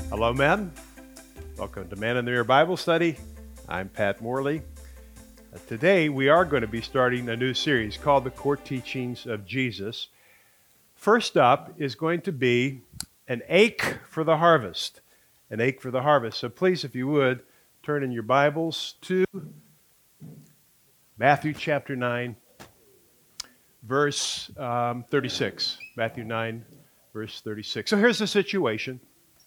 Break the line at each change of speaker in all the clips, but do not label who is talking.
Hello, men. Welcome to Man in the Mirror Bible Study. I'm Pat Morley. Today, we are going to be starting a new series called The Core Teachings of Jesus. First up is going to be an ache for the harvest. An ache for the harvest. So please, if you would, turn in your Bibles to Matthew chapter 9, verse 36. Matthew 9, verse 36. So here's the situation.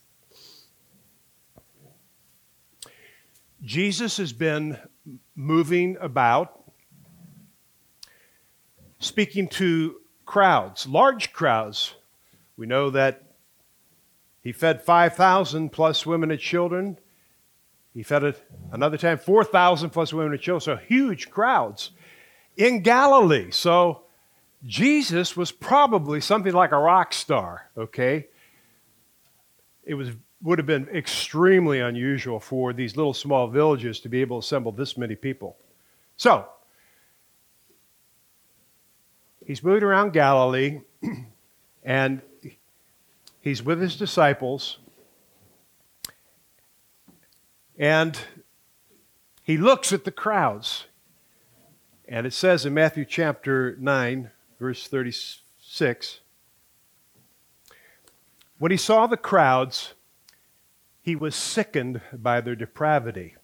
Jesus has been moving about, speaking to crowds, large crowds. We know that he fed 5,000 plus women and children. He fed another time 4,000 plus women and children, so huge crowds in Galilee. So Jesus was probably something like a rock star, okay? It would have been extremely unusual for these little small villages to be able to assemble this many people. So, he's moving around Galilee, and he's with his disciples, and he looks at the crowds. And it says in Matthew chapter 9, verse 36, when he saw the crowds, he was sickened by their depravity.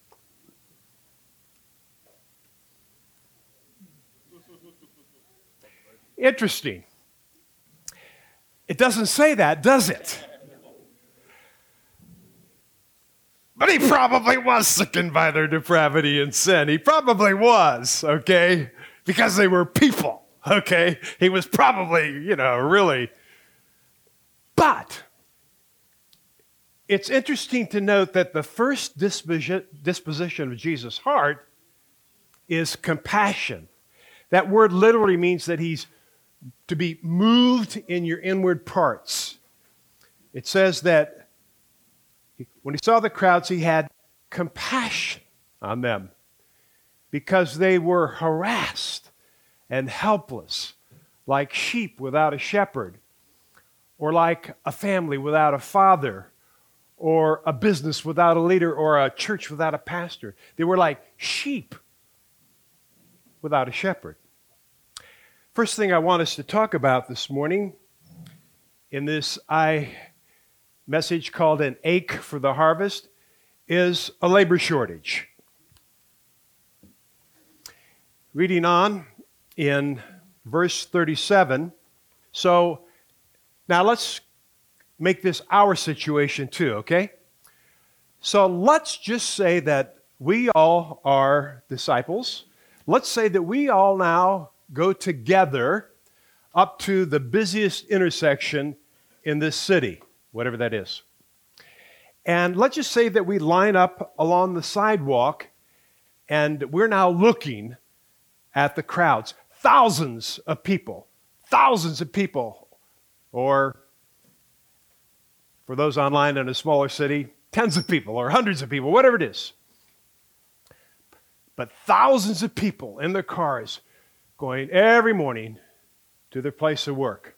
Interesting. It doesn't say that, does it? But he probably was sickened by their depravity and sin. He probably was, okay? Because they were people, okay? He was probably, really. But it's interesting to note that the first disposition of Jesus' heart is compassion. That word literally means that he's to be moved in your inward parts. It says that when he saw the crowds, he had compassion on them because they were harassed and helpless, like sheep without a shepherd, or like a family without a father, or a business without a leader, or a church without a pastor. They were like sheep without a shepherd. First thing I want us to talk about this morning in this message called An Ache for the Harvest is a labor shortage. Reading on in verse 37. So now let's make this our situation too, okay? So let's just say that we all are disciples. Let's say that we all now go together up to the busiest intersection in this city, whatever that is. And let's just say that we line up along the sidewalk and we're now looking at the crowds. Thousands of people, or for those online in a smaller city, tens of people or hundreds of people, whatever it is. But thousands of people in their cars going every morning to their place of work.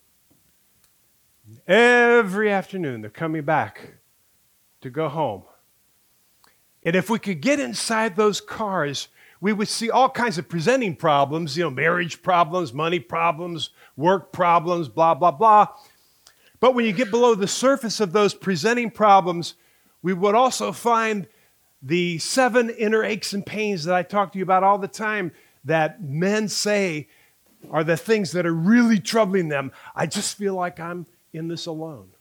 Every afternoon they're coming back to go home. And if we could get inside those cars, we would see all kinds of presenting problems, marriage problems, money problems, work problems, blah, blah, blah. But when you get below the surface of those presenting problems, we would also find the 7 inner aches and pains that I talk to you about all the time that men say are the things that are really troubling them. I just feel like I'm in this alone.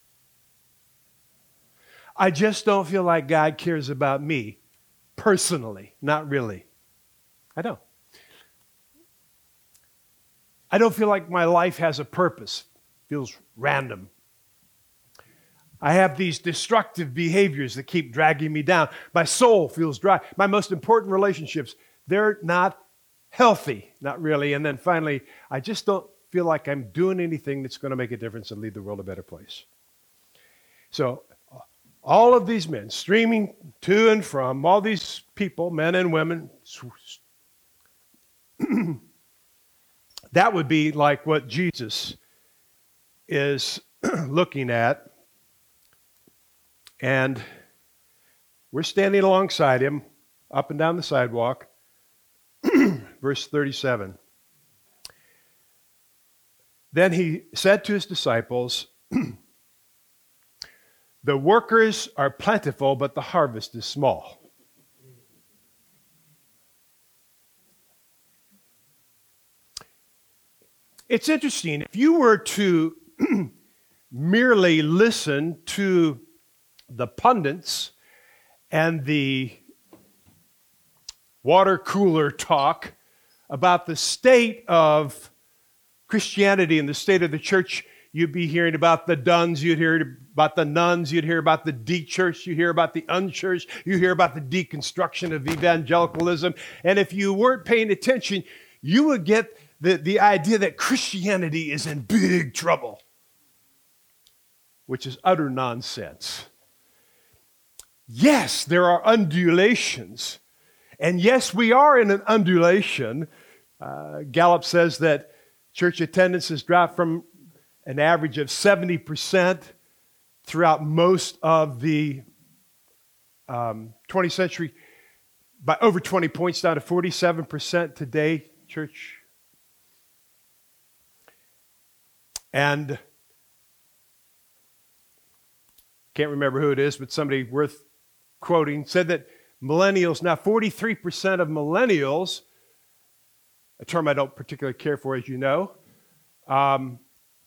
I just don't feel like God cares about me personally. Not really. I don't. I don't feel like my life has a purpose. Feels random. I have these destructive behaviors that keep dragging me down. My soul feels dry. My most important relationships, they're not healthy, not really. And then finally, I just don't feel like I'm doing anything that's going to make a difference and leave the world a better place. So all of these men streaming to and from, all these people, men and women, that would be like what Jesus is looking at And we're standing alongside him, up and down the sidewalk. Verse 37. Then he said to his disciples, the workers are plentiful, but the harvest is small. It's interesting. If you were to merely listen to the pundits and the water cooler talk about the state of Christianity and the state of the church, you'd be hearing about the duns, you'd hear about the nuns, you'd hear about the de-church, you hear about the unchurched, you hear about the deconstruction of evangelicalism. And if you weren't paying attention, you would get the idea that Christianity is in big trouble, which is utter nonsense. Yes, there are undulations. And yes, we are in an undulation. Gallup says that church attendance has dropped from an average of 70% throughout most of the 20th century, by over 20 points down to 47% today, church. And can't remember who it is, but somebody worth quoting said that millennials, now 43% of millennials, a term I don't particularly care for, as you know, don't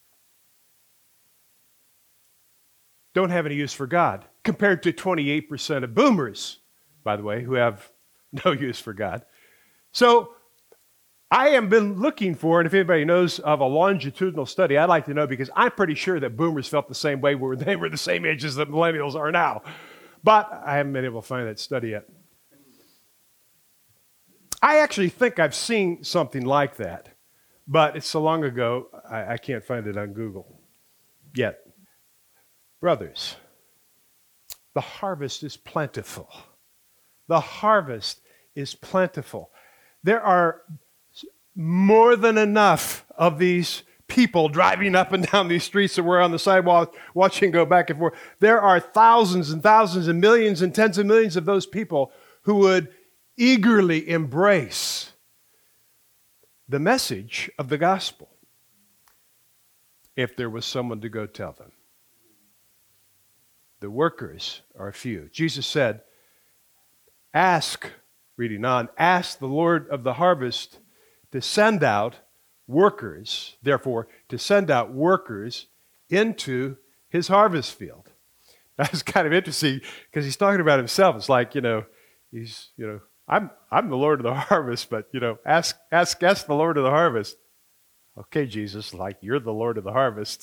have any use for God, compared to 28% of boomers, by the way, who have no use for God. So I have been looking for, and if anybody knows of a longitudinal study, I'd like to know, because I'm pretty sure that boomers felt the same way where they were the same age as the millennials are now. But I haven't been able to find that study yet. I actually think I've seen something like that, but it's so long ago, I can't find it on Google yet. Brothers, the harvest is plentiful. The harvest is plentiful. There are more than enough of these people driving up and down these streets that we're on the sidewalk watching go back and forth. There are thousands and thousands and millions and tens of millions of those people who would eagerly embrace the message of the gospel if there was someone to go tell them. The workers are few. Jesus said, ask, reading on, ask the Lord of the harvest to send out workers, therefore, to send out workers into his harvest field. That's kind of interesting because he's talking about himself. It's like, I'm the Lord of the harvest, but, ask the Lord of the harvest. Okay, Jesus, like you're the Lord of the harvest.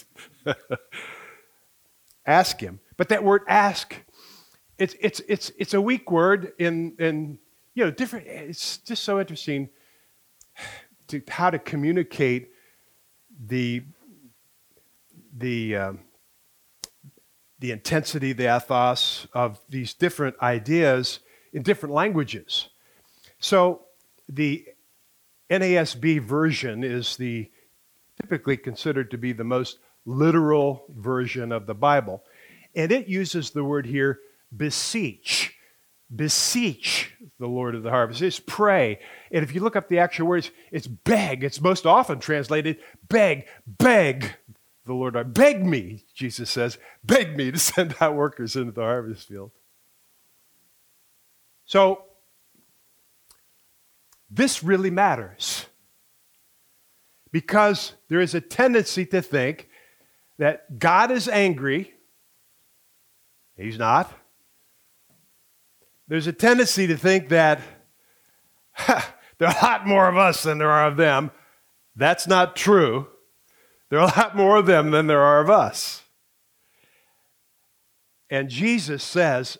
Ask him. But that word ask, it's a weak word in different. It's just so interesting to how to communicate the intensity, the ethos of these different ideas in different languages. So the NASB version is typically considered to be the most literal version of the Bible. And it uses the word here, beseech. Beseech the Lord of the harvest. It's pray. And if you look up the actual words, it's beg. It's most often translated beg the Lord. Beg me, Jesus says, beg me to send out workers into the harvest field. So, this really matters because there is a tendency to think that God is angry. He's not. There's a tendency to think that there are a lot more of us than there are of them. That's not true. There are a lot more of them than there are of us. And Jesus says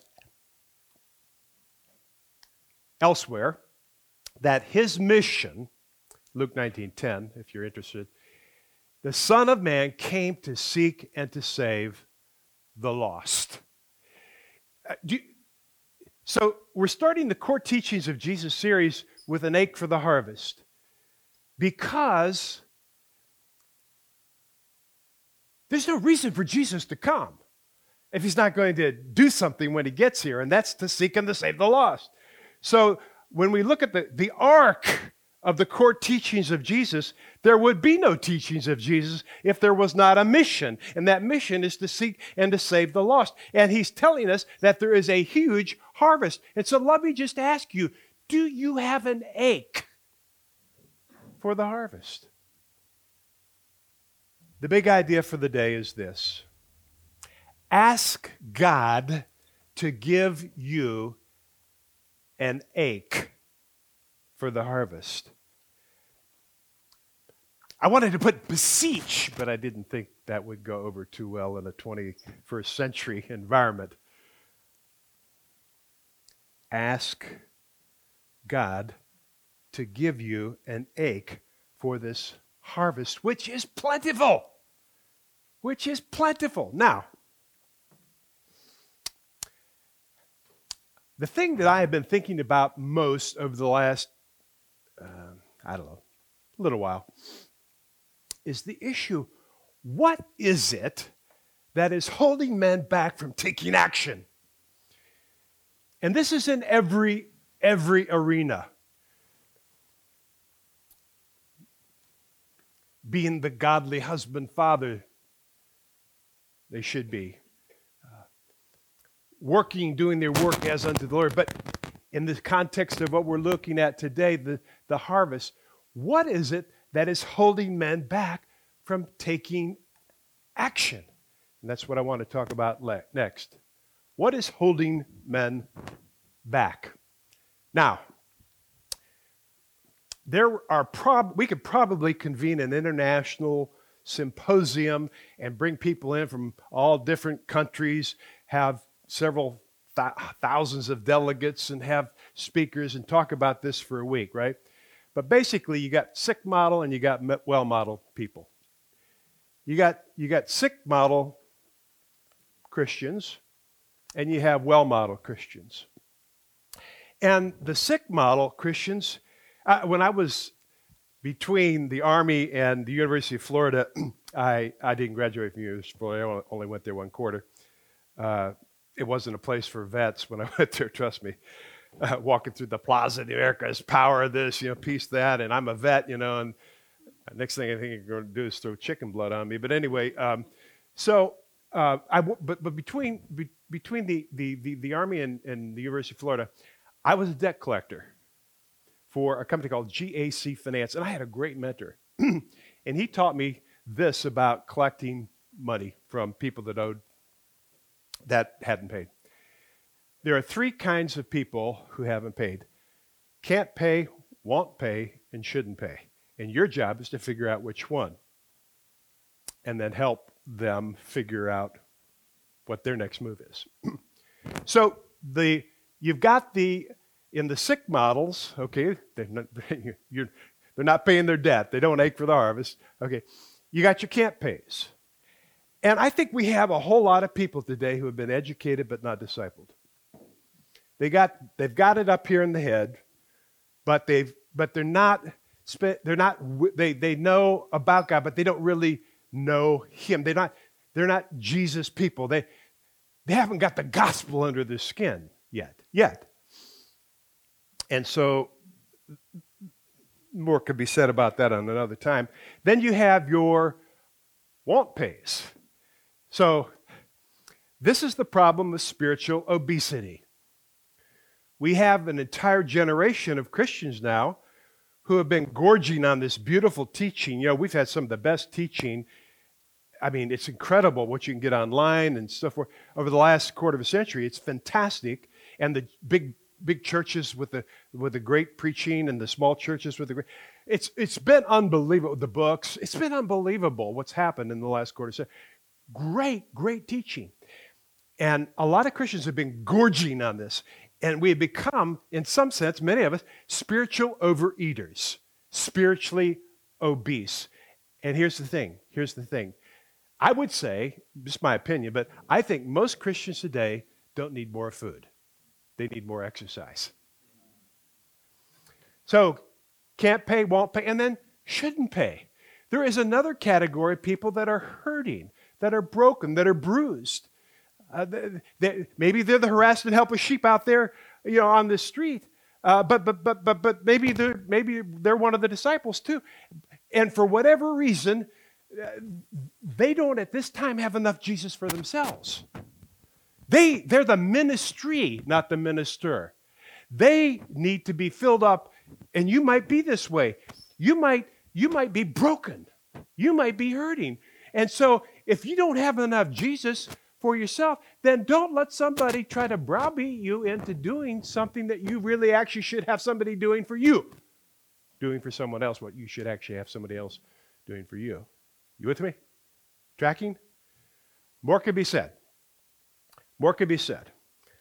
elsewhere that his mission, Luke 19:10, if you're interested, the Son of Man came to seek and to save the lost. So we're starting the core teachings of Jesus series with an ache for the harvest because there's no reason for Jesus to come. if he's not going to do something when he gets here, and that's to seek and to save the lost. So when we look at the arc of the core teachings of Jesus, there would be no teachings of Jesus if there was not a mission. And that mission is to seek and to save the lost. And he's telling us that there is a huge harvest. And so let me just ask you, do you have an ache for the harvest? The big idea for the day is this. Ask God to give you an ache for the harvest. I wanted to put beseech, but I didn't think that would go over too well in a 21st century environment. Ask God to give you an ache for this harvest, which is plentiful. Which is plentiful. Now, the thing that I have been thinking about most over the last, little while, is the issue, what is it that is holding men back from taking action? And this is in every arena. Being the godly husband, father they should be. Doing their work as unto the Lord. But in the context of what we're looking at today, the harvest, what is it that is holding men back from taking action? And that's what I want to talk about next. What is holding men back? Now, we could probably convene an international symposium and bring people in from all different countries, have several thousands of delegates and have speakers and talk about this for a week, right? But basically, you got sick model and you got well model people. You got sick model Christians and you have well model Christians. And the sick model Christians, when I was between the Army and the University of Florida, I didn't graduate from the University of Florida. I only went there one quarter. It wasn't a place for vets when I went there, trust me. Walking through the Plaza de America's power this, peace that, and I'm a vet, and next thing I think you're going to do is throw chicken blood on me. But anyway, but between the Army and the University of Florida, I was a debt collector for a company called GAC Finance, and I had a great mentor. And he taught me this about collecting money from people that hadn't paid. There are three kinds of people who haven't paid. Can't pay, won't pay, and shouldn't pay. And your job is to figure out which one. And then help them figure out what their next move is. So you've got in the sick models, okay, they're not paying their debt. They don't ache for the harvest. Okay, you got your can't pays. And I think we have a whole lot of people today who have been educated but not discipled. They've got it up here in the head, but they know about God, but they don't really know Him. They're not Jesus people. They haven't got the gospel under their skin yet. And so more could be said about that on another time. Then you have your won't pays. So this is the problem with spiritual obesity. We have an entire generation of Christians now who have been gorging on this beautiful teaching. We've had some of the best teaching. I mean, it's incredible what you can get online and stuff over the last quarter of a century. It's fantastic. And the big churches with the great preaching and the small churches with the great... It's been unbelievable. The books, it's been unbelievable what's happened in the last quarter century. Great teaching. And a lot of Christians have been gorging on this. And we have become, in some sense, many of us, spiritual overeaters, spiritually obese. And here's the thing. I would say, just my opinion, but I think most Christians today don't need more food. They need more exercise. So, can't pay, won't pay, and then shouldn't pay. There is another category of people that are hurting, that are broken, that are bruised. Maybe they're the harassed and helpless sheep out there, on the street. But maybe they're one of the disciples too. And for whatever reason, they don't at this time have enough Jesus for themselves. They're the ministry, not the minister. They need to be filled up, and you might be this way. You might be broken. You might be hurting. And so if you don't have enough Jesus for yourself, then don't let somebody try to browbeat you into doing something that you really actually should have somebody doing for you. Doing for someone else what you should actually have somebody else doing for you. You with me? Tracking? More could be said. More could be said.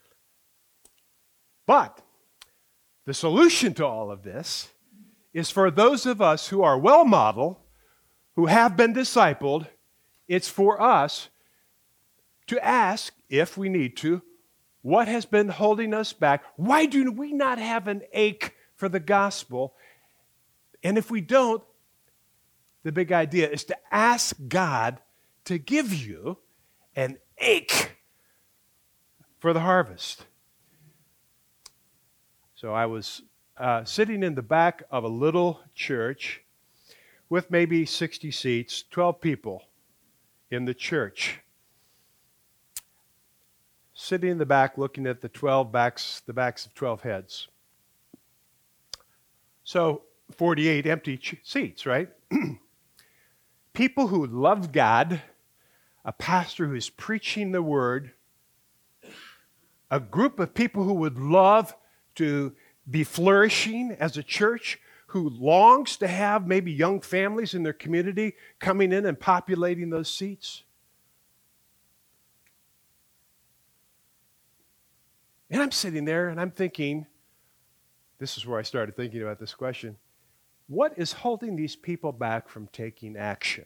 But the solution to all of this is for those of us who are well modeled, who have been discipled, it's for us to ask, if we need to, what has been holding us back? Why do we not have an ache for the gospel? And if we don't, the big idea is to ask God to give you an ache for the harvest. So I was sitting in the back of a little church with maybe 60 seats, 12 people in the church. Sitting in the back looking at the backs of 12 heads. So 48 empty seats, right? People who love God, a pastor who's preaching the word, a group of people who would love to be flourishing as a church, who longs to have maybe young families in their community coming in and populating those seats. And I'm sitting there and I'm thinking, this is where I started thinking about this question. What is holding these people back from taking action?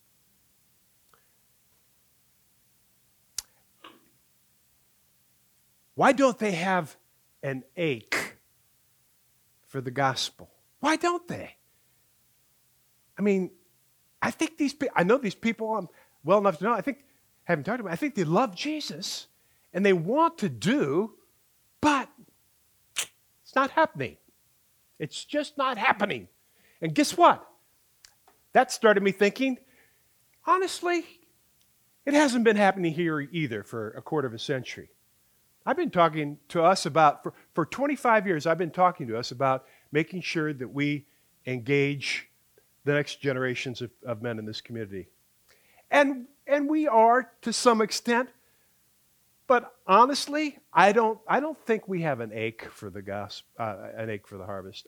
Why don't they have an ache for the gospel? Why don't they? I mean, I know these people well enough to know, having talked to them, I think they love Jesus and they want to do, but it's not happening. It's just not happening. And guess what? That started me thinking, honestly, it hasn't been happening here either for a quarter of a century. I've been talking to us about, for 25 years, I've been talking to us about making sure that we engage the next generations of men in this community. And we are to some extent, but honestly, I don't think we have an ache for the gospel, an ache for the harvest.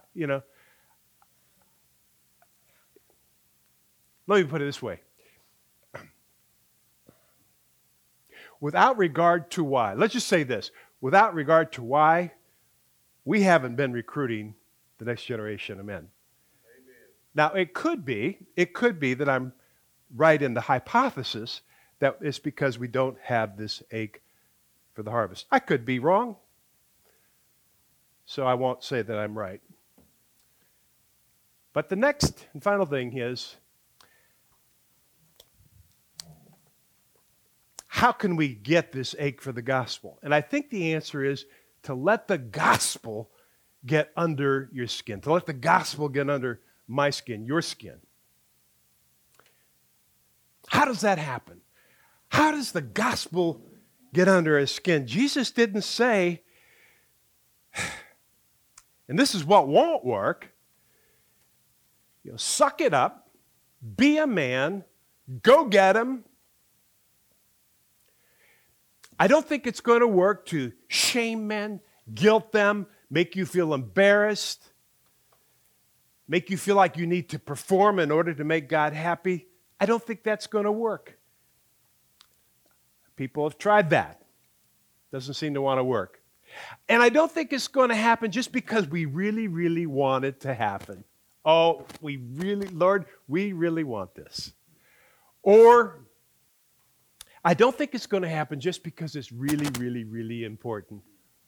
Let me put it this way. Without regard to why, let's just say this, without regard to why, we haven't been recruiting the next generation of men. Amen. Now, it could be that I'm right in the hypothesis that it's because we don't have this ache for the harvest. I could be wrong, so I won't say that I'm right. But the next and final thing is, how can we get this ache for the gospel? And I think the answer is to let the gospel get under your skin, to let the gospel get under my skin, your skin. How does that happen? How does the gospel get under his skin? Jesus didn't say, and this is what won't work, suck it up, be a man, go get him. I don't think it's going to work to shame men, guilt them, make you feel embarrassed, make you feel like you need to perform in order to make God happy. I don't think that's going to work. People have tried that. Doesn't seem to want to work. And I don't think it's going to happen just because we really, really want it to happen. Oh, Lord, we really want this. Or I don't think it's going to happen just because it's really, really, really important.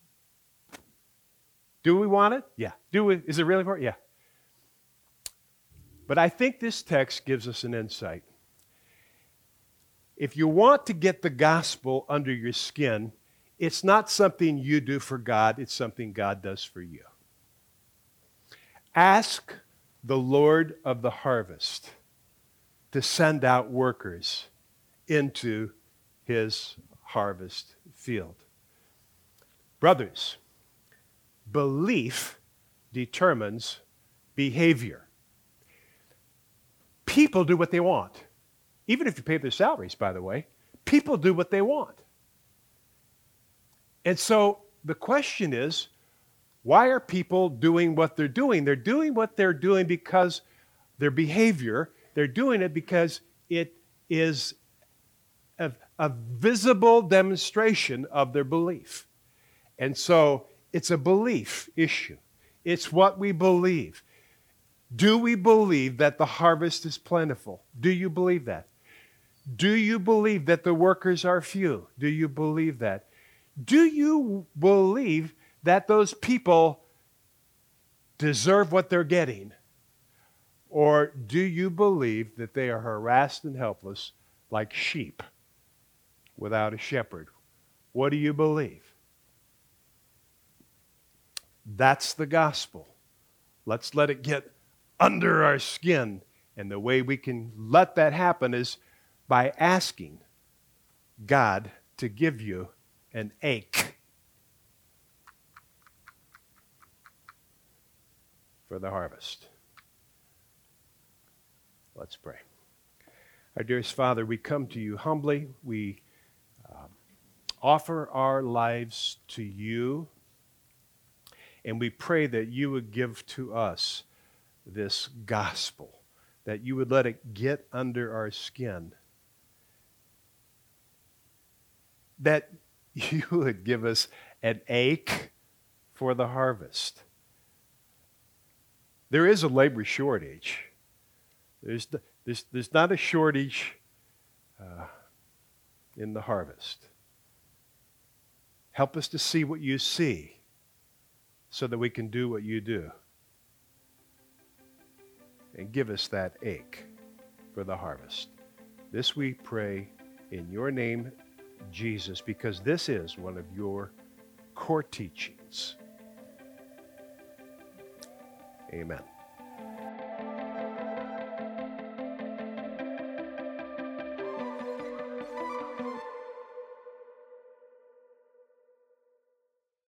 Do we want it? Yeah. Is it really important? Yeah. But I think this text gives us an insight. If you want to get the gospel under your skin, it's not something you do for God, it's something God does for you. Ask the Lord of the harvest to send out workers into his harvest field. Brothers, belief determines behavior. People do what they want. Even if you pay their salaries, by the way, people do what they want. And so the question is, why are people doing what they're doing? They're doing what they're doing because their behavior, they're doing it because it is a visible demonstration of their belief. And so it's a belief issue. It's what we believe. Do we believe that the harvest is plentiful? Do you believe that? Do you believe that the workers are few? Do you believe that? Do you believe that those people deserve what they're getting? Or do you believe that they are harassed and helpless like sheep without a shepherd? What do you believe? That's the gospel. Let's let it get under our skin. And the way we can let that happen is by asking God to give you an ache for the harvest. Let's pray. Our dearest Father, we come to you humbly. We offer our lives to you, and we pray that you would give to us this gospel, that you would let it get under our skin, that you would give us an ache for the harvest. There is a labor shortage. There's not a shortage in the harvest. Help us to see what you see so that we can do what you do. And give us that ache for the harvest. This we pray in your name, Jesus, because this is one of your core teachings. Amen.